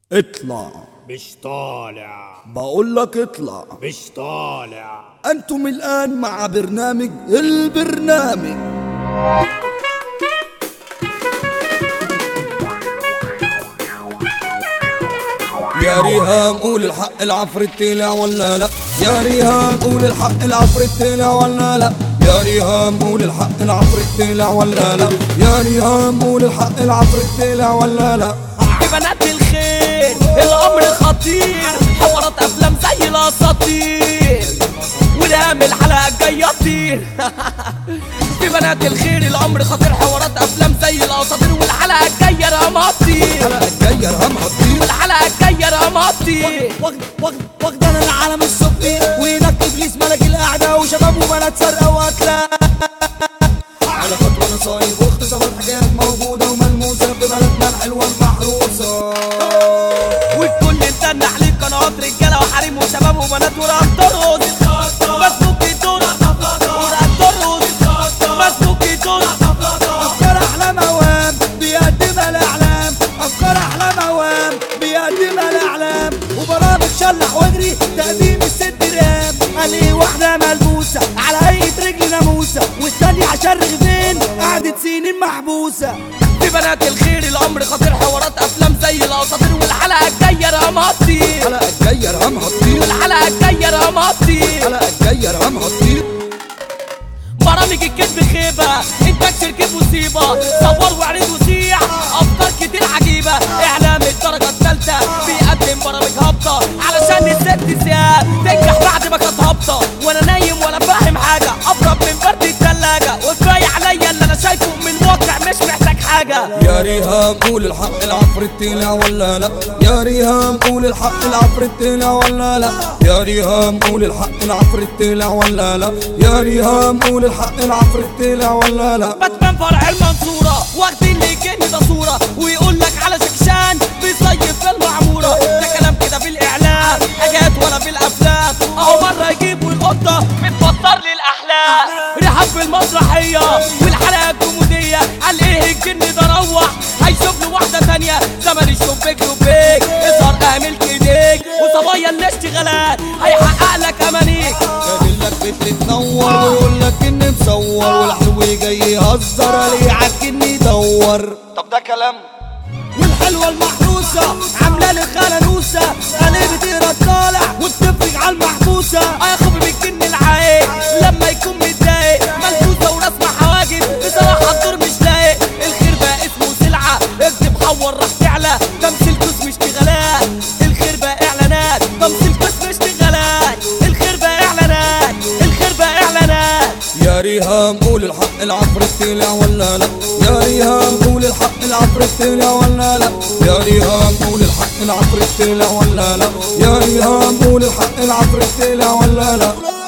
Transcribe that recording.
اطلع. مش طالع. بقول لك اطلع. مش طالع. انتم الان مع برنامج البرنامج. يا ريهام قول الحق العفريت طلع ولا لا؟ يا ريهام قول الحق العفريت طلع ولا لا؟ يا ريهام قول الحق العفريت طلع ولا لا؟ يا ريهام قول الحق العفريت طلع ولا لا؟ بنات الخير الامر خطير، حوارات افلام زي الاساطير، ولام الحلقه الجايه تطير. في بنات الخير الامر خطير، حوارات افلام زي الاساطير، والحلقه الجايه رقمها تطير. الحلقه الجايه رقمها تطير. والحلقه الجايه رقمها تطير. واخد انا العالم السفلي، وهناك ابليس ملك القعده، وشباب وبنات سرقه وقتله. على خط وانا صايم واختصارات حاجات موجوده وملموسه في بلدنا الحلوه المحروسه. والكل متنح ليه قنوات رجاله وحريم وشباب وبنات ورقم ترقص. مسلوك الدور ورقم ترقص. مسلوك الدور. افكار احلام اوام بيقدمها الاعلام، افكار احلام اوام بيقدمها الاعلام، وبرامج شلح واجري تقديم الست رام. قال ايه واحده ملبوسه على هيئه رجل ناموسه، والثانيه عشان رغبين قعدت سنين محبوسه. في بنات الخير الامر خطير، حوارات افلام زي الاساطير، والحلقه الجايه رقمها تطير. الحلقه الجايه رقمها تطير. والحلقه الجايه رقمها تطير. الحلقه الجايه رقمها تطير. برامج الكذب خيبه، انتاج شركه مصيبه، صور وعرض وسيع، افكار كتير عجيبه، اعلام الدرجه الثالثه بيقدم برامج هابطه علشان الست ساعات تنجح بعد ما كانت هابطه. وانا نايم ولا فاهم حاجه، ابرد من برد الثلاجه، وكفايه عليا اللي انا شايفه من الواقع مش محتاج حاجه. يا ريهام قول الحق العفريت طلع ولا لا؟ يا ريهام قول الحق العفريت طلع ولا لا؟ يا ريهام قول الحق العفريت طلع ولا لا؟ يا ريهام قول الحق العفريت طلع ولا لا؟ باتمان فرع المنصوره واخدين للجن ده صوره، ويقول لك على شكشان بيصيف في المعموره. ده كلام كده في الاعلام، حاجات ولا في الافلام. اهو مره يجيبوا القطه بتفطر لي الاحلام، رحاب في المسرحيه والحلقه الكوميديه. قال ايه الجن ده روح هيشوف له واحده ثانيه، زمن الشبيك لبيك اظهر اهملك ايديك، وصبايا الاشتغالات هيحقق لك امانيك. يقول لك بتتنور ويقول لك اني مصور، والحلو جاي يهزر عليه عالجن يدور. طب ده كلام. والحلوه المحروسه عامله لي خلنوسه، قلبت تقرا طالع وبتفرج على المحبوسه. يا خوفي من الجن العايق لما يكون متضايق، ملبوسه ورسمه حواجب، بصراحه الدور مش لايق. الخير بقى اسمه سلعه، اكتب حور راح تعلى، تمثيل قسم اشتغالات. الخير بقى اعلانات، تمثيل قسم اشتغالات. الخير بقى اعلانات، الخير بقى اعلانات. يا ريهام قول الحق العفريت طلع ولا لا؟ يا ريهام قول الحق العفريت طلع ولا لا؟ يا ريهام قول الحق العفريت طلع ولا لا؟ يا ريهام قول الحق العفريت طلع ولا لا؟